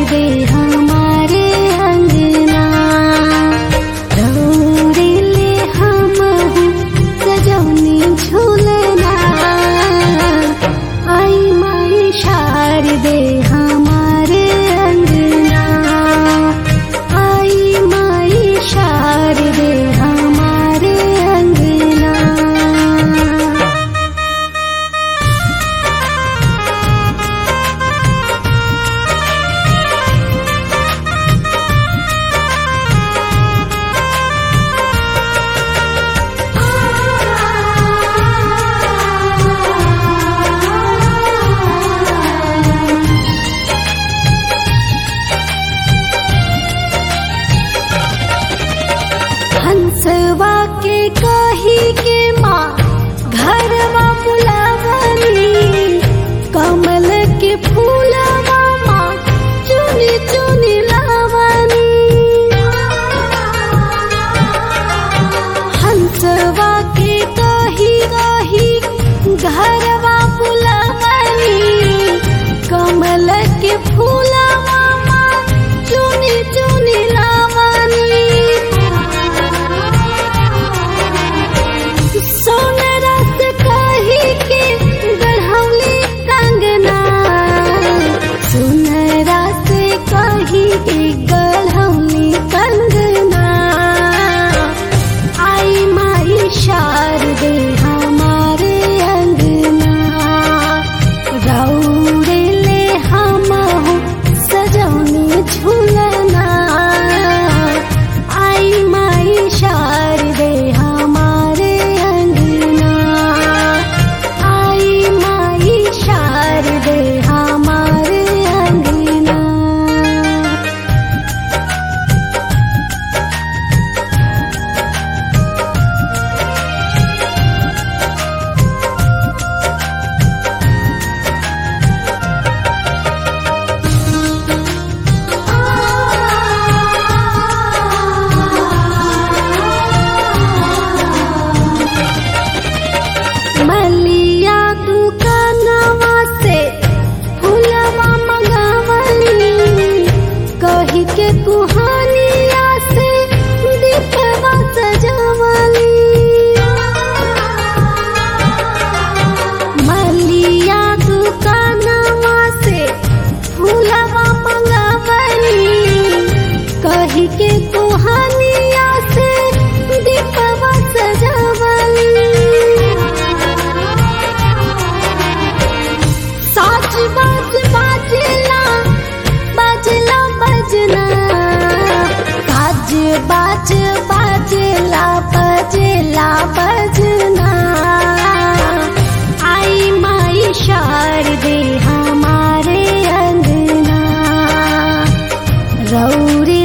दे हमारे अंगना, रौरे ले हमहु सजौनी झूलना। आई माई शारदे हमारे अंगना, आई माई शारदे हमारे अंगना। हंसवा के कही के माँ घरवा बुलावनी, कमल के फूलवा माँ चुनी चुनी लावनी। हंसवा के कही कही घरवा बुलावनी, कमल के फूलवा माँ चुनी चुनी लावनी। सोनरस कही के गढ़ौली कंगना, सोनरस कही के गढ़ौली कंगना। आई माई शारदे हमारे अंगना, रौरे ले हमहु सजौनी झूलना। आई माई शारदे हमारे अंगना, आई माई शारदे हमारे अंगना। मलिया दुकानवा से फूलवा मंगावनी, कही के कुहानिया से दीपवा सजावनी। मलिया दुकानवा से फूलवा मंगावनी, कही के कुहानिया से दीपवा सजावनी। साच बाज बाजला बाजला बजना, साज बाज बाजला बजला बजना। आई माई शारदे हमारे अंगना, रौरे